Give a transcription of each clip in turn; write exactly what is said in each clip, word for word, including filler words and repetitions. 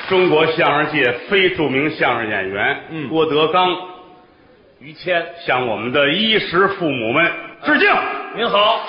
中国相声界非著名相声演员， 嗯， 郭德纲、 于谦向我们的衣食父母们致敬。 您好。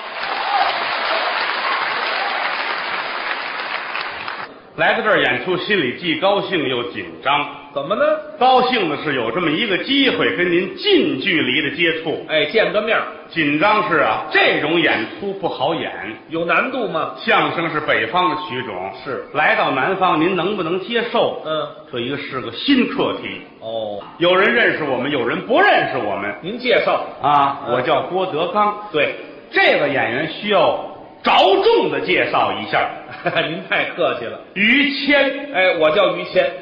来到这儿演出，心里既高兴又紧张。 怎么呢？ 高兴的是有这么一个机会跟您近距离的接触， 哎，见个面。 紧张是啊，这种演出不好演， 有难度吗？ 相声是北方的曲种， 是来到南方，您能不能接受？ 嗯， 这一个是个新课题。 哦， 有人认识我们，有人不认识我们。 您介绍啊， 嗯、 我叫郭德纲。 对， 这个演员需要着重的介绍一下。 您太客气了。 于谦， 哎，我叫于谦。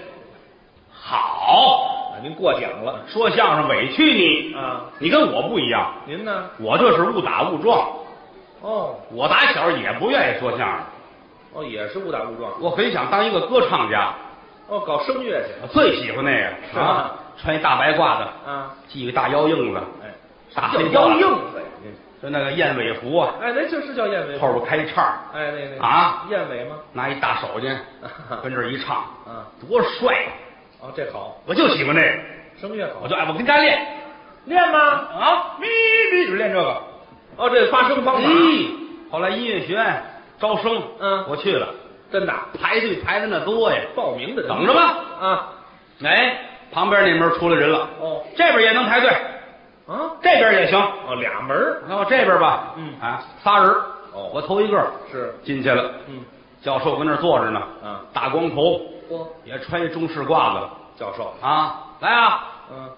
好， 您过奖了。 说相声委屈你啊， 你跟我不一样。 您呢？ 我这是误打误撞。 哦， 我打小也不愿意说相声。 哦，也是误打误撞。 我很想当一个歌唱家。 哦，搞声乐去。 我最喜欢那个是啊，穿一大白褂子， 啊， 系个大腰硬子， 哎， 大叫腰硬子。 就那个燕尾服啊， 哎，那就是叫燕尾服， 后边开一叉， 哎，那那啊， 燕尾吗？ 拿一大手巾，跟这儿一唱， 啊， 多帅！ 哦，这好， 我就喜欢这个， 声乐好， 我就爱我跟家练练吗？ 啊，咪咪就练这个。 哦，这发声方法。 咦，后来音乐学院招生， 嗯， 我去了， 真的排队排的那多呀， 报名的人等着吧。 啊， 哎，旁边那门出来人了， 哦， 这边也能排队。 啊， 这边也行哦，俩门那我这边吧， 嗯啊，仨人哦， 我头一个是进去了， 嗯， 教授跟那儿坐着呢， 啊， 大光头， 嚯， 也穿一中式褂子， 教授啊，来啊， 嗯，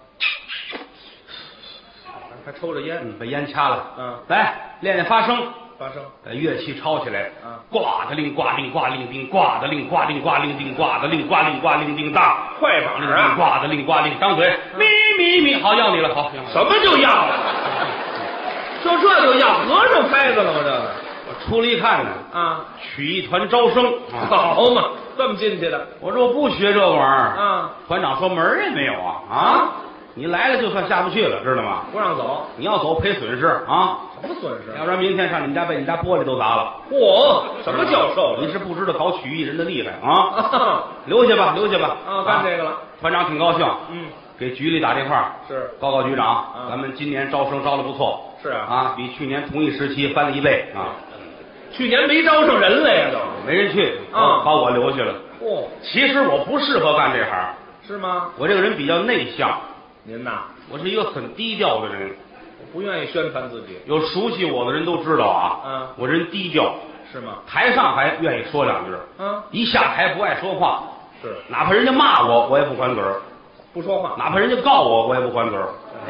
还抽着烟， 嗯，把烟掐了， 嗯， 来练练发声， 发声， 把乐器抄起来， 啊， 呱的令呱令呱令叮，呱的令呱令呱令叮，呱的令呱令呱令叮当， 快板儿啊， 呱的令呱令，张嘴，咪咪咪，好要你了，好， 什么就要了？就这就要合上拍子了吗？这个我出来一看呢， 啊， 曲艺团招生，啊好嘛，这么进去的我说我不学这玩意儿啊， 团长说门儿也没有啊啊！你来了就算下不去了，知道吗？ 不让走， 你要走赔损失啊！ 什么损失？ 要不然明天上你们家被你们家玻璃都砸了。 嚯，什么教授？ 你是不知道搞曲艺人的厉害啊！留下吧，留下吧。 啊，干这个了。 团长挺高兴， 嗯， 给局里打电话， 是报告局长， 啊咱们今年招生招的不错。 是啊， 啊，比去年同一时期翻了一倍啊！ 去年没招上人来呀，都没人去啊， 把我留下了。 嚯， 其实我不适合干这行， 是吗？ 我这个人比较内向， 您呐， 我是一个很低调的人。 不愿意宣传自己， 有熟悉我的人都知道啊， 嗯， 我人低调， 是吗？ 台上还愿意说两句， 嗯， 一下台不爱说话， 是， 哪怕人家骂我，我也不还嘴儿， 不说话， 哪怕人家告我，我也不还嘴儿。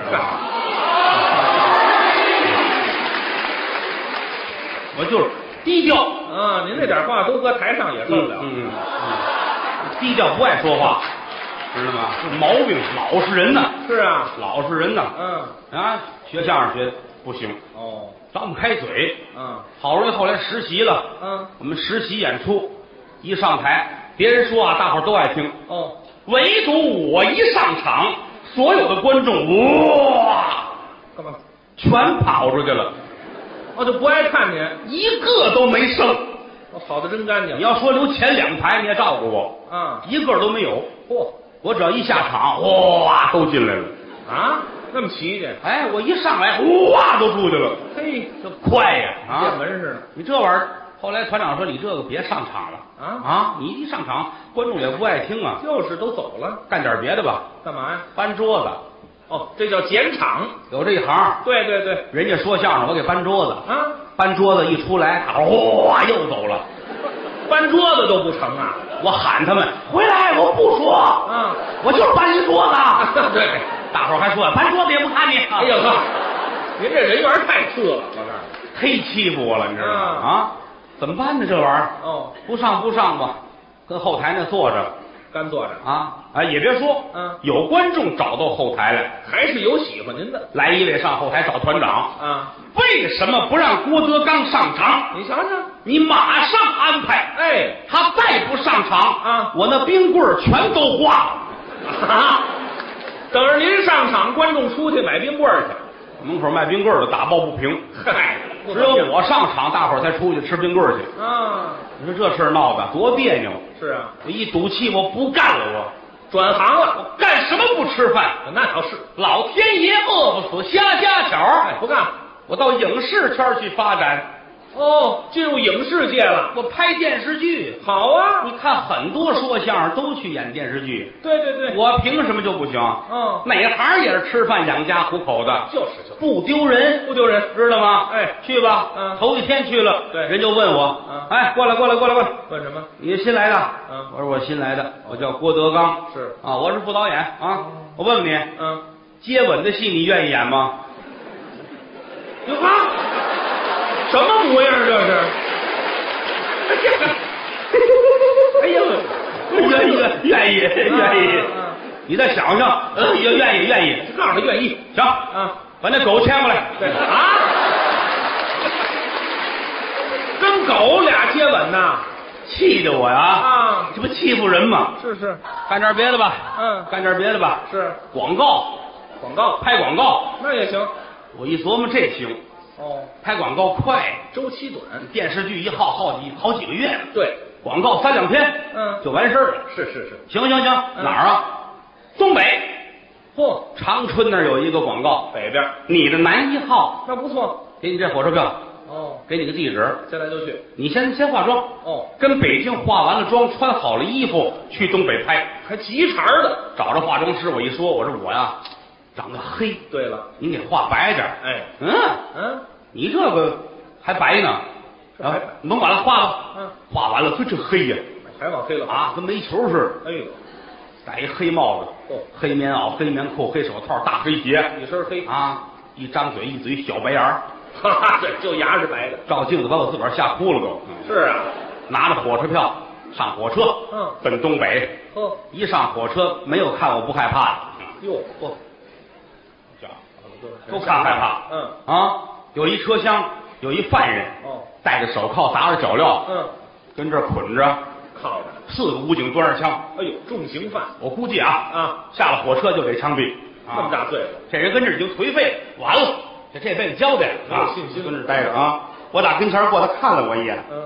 我就是低调啊，您那点话都搁台上也受不了， 嗯嗯嗯，低调不爱说话，知道吗？毛病，老实人呢。 是啊， 老实人呢。 嗯啊，学相声学不行， 哦， 张不开嘴。 嗯好容易后来实习了， 嗯我们实习演出，一上台，别人说啊，大伙儿都爱听， 哦， 唯独我一上场，所有的观众哇， 干嘛？ 全跑出去了， 哦，就不爱看您， 一个都没剩。 我跑得真干净。 你要说留前两排，你也照顾我， 啊， 一个都没有。 嚯我只要一下场，哇，都进来了。 啊，那么齐去， 哎，我一上来，哇，都出去了， 嘿， 这快呀！啊电，门似的你这玩意儿，后来团长说你这个别上场了啊啊！你一上场，观众也不爱听啊， 就是都走了， 干点别的吧， 干嘛呀？ 搬桌子， 哦，这叫剪场。 有这一行。 对对对， 人家说相声，我给搬桌子， 啊， 搬桌子一出来，大伙儿哗又走了。 搬桌子都不成啊？ 我喊他们回来，我不说， 啊， 我就是搬一桌子。 对， 大伙儿还说搬桌子也不看你。 哎呀呵，您这人缘太次了，我告诉你。 忒欺负我了，你知道吗？ 啊啊，怎么办呢？这玩意儿哦， 不上不上吧，跟后台那坐着干坐着， 啊啊，也别说， 嗯有观众找到后台来， 还是有喜欢您的来一位上后台找团长， 啊。 为什么不让郭德纲上场？ 你瞧瞧， 你马上安排， 哎， 他再不上场啊， 我那冰棍儿全都化了。 啊，等着您上场，观众出去买冰棍儿去。 门口卖冰棍儿的打抱不平， 嗨， 只有我上场，大伙儿才出去吃冰棍去。 啊， 你说这事儿闹的多别扭！ 是啊， 我一赌气，我不干了，我转行了， 干什么不吃饭？ 那倒是。 老天爷饿不死瞎家巧哎，不干， 我到影视圈去发展。 哦，进入影视界了。 我拍电视剧。 好啊， 你看很多说相声都去演电视剧。 对对对， 我凭什么就不行？ 嗯， 哪行也是吃饭养家糊口的， 就是就不丢人， 不丢人， 知道吗？ 哎， 去吧。 嗯， 头一天去了， 对， 人就问我， 嗯， 哎，过来过来过来过来， 问什么？ 你新来的？ 嗯， 我说我新来的，我叫郭德纲。 是啊，我是副导演啊。我问问你， 嗯， 接吻的戏你愿意演吗？ 哟哈，什么模样这是？哎呀， 愿意愿意愿意，你再想想，呃，愿愿意愿意， 告诉他愿意。 行啊， 把那狗牵过来。 对啊，跟狗俩接吻呐， 气得我呀！ 啊， 这不欺负人吗？ 是是， 干点别的吧。 嗯， 干点别的吧。 是广告， 广告拍广告那也行。 我一琢磨这行， 哦， 拍广告快， 周期短， 电视剧一耗好几好几个月， 对， 广告三两天， 嗯， 就完事儿了。 是是是， 行行行， 嗯哪儿啊？东北， 嚯， 长春那儿有一个广告， 北边你的男一号， 那不错。 给你这火车票， 哦， 给你个地址， 现在就去。 你先先化妆， 哦， 跟北京化完了妆，穿好了衣服去东北拍， 还急茬的。 找着化妆师，我一说，我说我呀长得黑， 对了， 您给画白点儿。 哎， 嗯嗯， 你这个还白呢，啊，你甭管了，画吧。 嗯， 画完了，呵，这黑呀， 还往黑了啊，跟煤球似的。 哎呦， 戴一黑帽子， 哦， 黑棉袄、黑棉裤、黑手套、大黑鞋， 一身黑啊，一张嘴一嘴小白牙儿， 哈哈，对，就牙是白的。 照镜子把我自个儿吓哭了都。 是啊， 拿着火车票上火车， 嗯， 奔东北。 呵， 一上火车，没有看我不害怕的。 哟， 嚯，这都看害怕。 嗯啊，有一车厢有一犯人， 哦， 戴着手铐，砸着脚镣， 嗯， 跟这儿捆着， 靠着。 四个武警端着枪。 哎呦，重刑犯我估计啊啊， 下了火车就得枪毙。啊这么大岁数， 这人跟这儿已经颓废，完了，这这辈子交代没有信心跟这儿待着啊。我打跟前过，他看了我一眼， 嗯，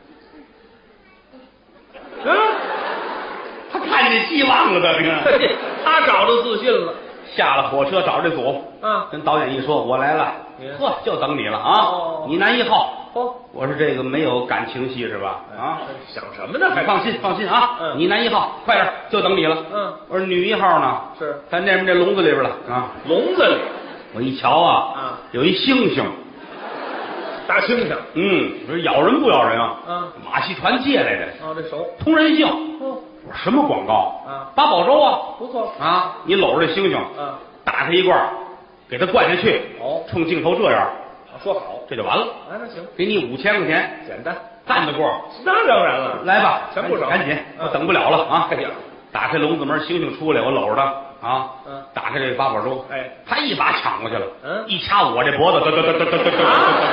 嗯， 他看见希望了的，这个嘿他找着自信了。 下了火车找这组， 啊， 跟导演一说，我来了，呵，就等你了啊！ 哦你男一号。 哦， 我说这个没有感情戏是吧？啊， 想什么呢？还放心放心啊！ 嗯你男一号，快点，就等你了。 嗯， 我说女一号呢？ 是在那边这笼子里边了啊！ 笼子里我一瞧啊， 啊， 有一猩猩， 大猩猩。 嗯，我说咬人不咬人啊？ 啊， 马戏团借来的， 哦，这手通人性。 哦我说什么广告啊？ 八宝粥啊！ 不错。 啊，你搂着这猩猩， 啊， 打开一罐，给他灌下去， 哦， 冲镜头这样， 说好。 这就完了。 哎，那行， 给你五千块钱， 简单。 干得过。 那当然了， 来吧， 钱不少赶紧， 嗯我等不了了啊！ 哎呀， 打开笼子门，猩猩出来，我搂着他啊， 嗯， 打开这个八宝粥， 哎， 他一把抢过去了， 嗯一掐我这脖子，嘚嘚嘚嘚嘚嘚嘚，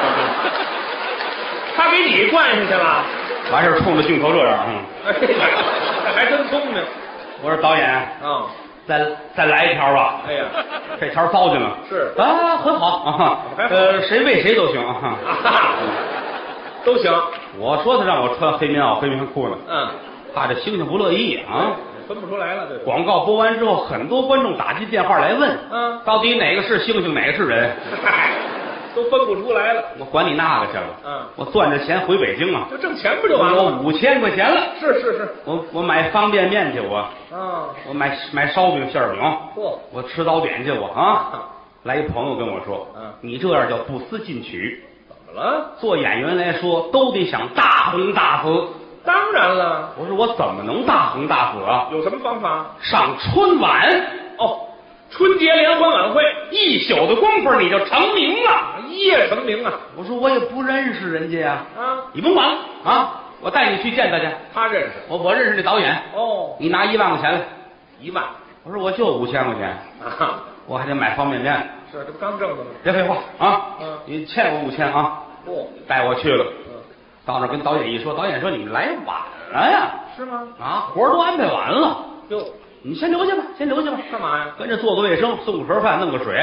他给你灌下去了。 完事儿冲着镜头这样，嗯， 哎呀，这还真聪明。 我说导演， 啊， 再再来一条吧， 哎呀， 这条糟践了， 是啊，很好啊， 还好呃，谁喂谁都行啊。 啊，都行。 我说他让我穿黑棉袄、黑棉裤呢， 嗯， 怕这猩猩不乐意啊。 分不出来了，这是。 广告播完之后，很多观众打进电话来问， 嗯， 到底哪个是猩猩，哪个是人？ 嗨，都分不出来了。 我管你那个去了， 嗯， 我攥着钱回北京啊， 就挣钱不就完了吗？ 我五千块钱了， 是是是。 我我买方便面去，我啊， 我买买烧饼馅儿饼， 嚯， 我吃早点去，我啊。来一朋友跟我说， 嗯， 你这样叫不思进取。 怎么了？ 做演员来说，都得想大红大紫。 当然了， 我说我怎么能大红大紫啊？ 有什么方法？ 上春晚哦，春节联欢晚会， 一宿的功夫你就成名了。 一夜成名啊！ 我说我也不认识人家呀， 啊， 你甭管了啊，我带你去见他去。 他认识。 我我认识那导演， 哦， 你拿一万块钱来。 一万我说我就五千块钱， 啊， 我还得买方便面。 是这不刚挣的吗？ 别废话啊！ 嗯， 你欠我五千啊！ 哦， 带我去了， 嗯， 到那儿跟导演一说，导演说你们来晚了呀， 是吗？ 啊，活儿都安排完了， 哟， 你先留下吧，先留下吧。 干嘛呀？ 跟着做个卫生，送个盒饭，弄个水，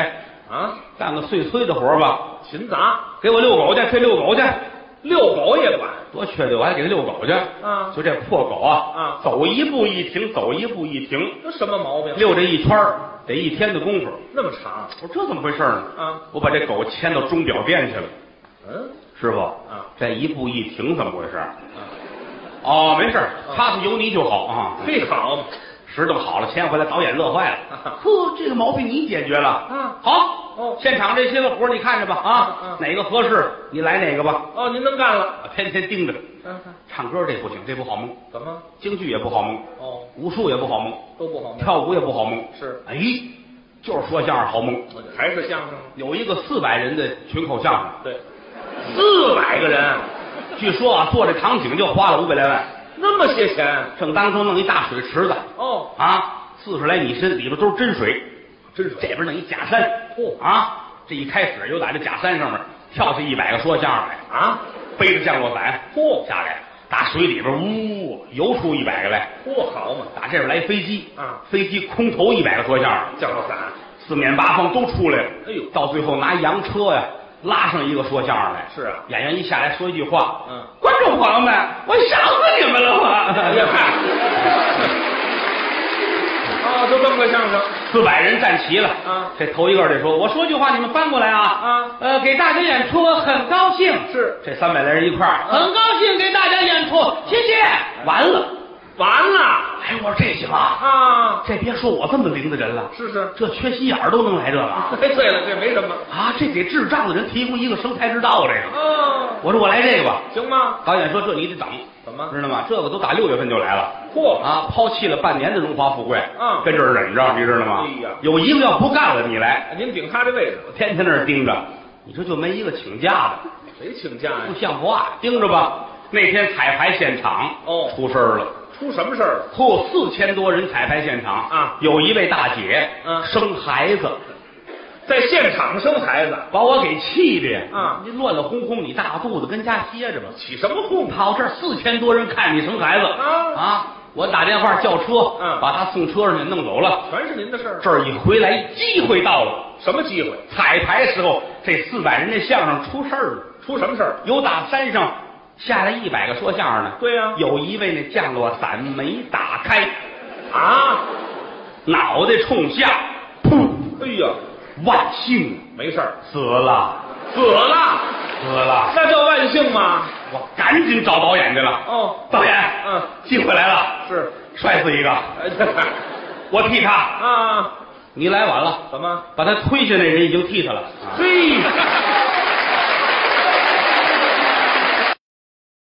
啊， 干个碎催的活吧。 勤杂， 给我遛狗去，去遛狗去， 遛狗也管多缺德，我还给他遛狗去。 啊就这破狗啊， 啊走一步一停，走一步一停， 这什么毛病？ 遛这一圈儿得一天的功夫。 那么长我说这怎么回事呢？ 啊？ 我把这狗牵到钟表店去了。 嗯师傅啊， 这一步一停怎么回事？ 啊， 哦，没事儿，擦擦油泥就好啊。 嘿好嘛石头好了，牵回来导演乐坏了。 啊呵，这个毛病你解决了。 啊好。 哦现场这些个活儿你看着吧啊， 嗯嗯哪个合适你来哪个吧。 哦，您能干了？ 我天天盯着。 嗯， 唱歌这不行，这不好蒙。 怎么？ 京剧也不好蒙， 哦， 武术也不好蒙， 都不好吗？ 跳舞也不好蒙。 是， 哎，就是说相声好蒙。 还是相声？ 有一个四百人的群口相声， 对，四百个人， 据说啊，做这场景就花了五百来万。 那么些钱？ 正当中弄一大水池子哦， 啊，四十来米深，里边都是真水。 真是这边弄一假山， 嚯啊！这一开始又在这假山上面跳下一百个说相声来， 啊， 背着降落伞， 嚯下来，打水里边呜游出一百个来， 嚯好嘛， 打这边来飞机啊， 飞机空投一百个说相声， 降落伞， 四面八方都出来了。 哎呦到最后拿洋车呀拉上一个说相声来。 是啊演员一下来说一句话， 嗯， 观众朋友们，我想死你们了吗？ 哎呀嗨，哦，都这么个相声四百人站齐了啊， 这头一个得说，我说句话，你们翻过来啊啊， 呃，给大家演出，我很高兴。 是这三百来人一块儿，很高兴给大家演出，谢谢。完了， 完了哎，我说这行啊， 啊， 这别说我这么灵的人了， 是是， 这缺心眼儿都能来这个啊， 哎对了，这没什么这给智障的人提供一个生财之道，这个。 哦， 我说我来这个吧， 行吗？ 导演说这你得等， 怎么？ 知道吗？这个都打六月份就来了。 嚯啊，抛弃了半年的荣华富贵， 嗯跟这儿忍着，你知道吗？ 哎呀有一个要不干了，你来， 您顶他这位置， 我天天在那儿盯着，你说就没一个请假的， 谁请假呀不？像话，盯着吧。那天彩排现场哦出事儿了， 出什么事儿了？ 嚯，四千多人彩排现场啊有一位大姐嗯生孩子， 在现场生孩子， 把我给气的呀！ 啊你乱乱哄哄，你大肚子跟家歇着吧。 起什么哄？ 跑这儿四千多人看你生孩子啊啊！我打电话叫车， 嗯把他送车上去弄走了。 全是您的事儿。 这儿一回来，机会到了。 什么机会？ 彩排时候，这四百人的相声出事儿了， 出什么事儿？ 有打山上下来一百个说相声的。 对呀有一位那降落伞没打开， 啊！ 脑袋冲下，噗， 哎呀， 万幸， 没事儿， 死了， 死了， 死了。 那叫万幸吗？ 我赶紧找导演去了。 哦， 导演， 嗯， 机会来了， 是， 摔死一个， 哎，这我替他。 啊， 你来晚了， 怎么？ 把他推下那人已经替他了。啊嘿。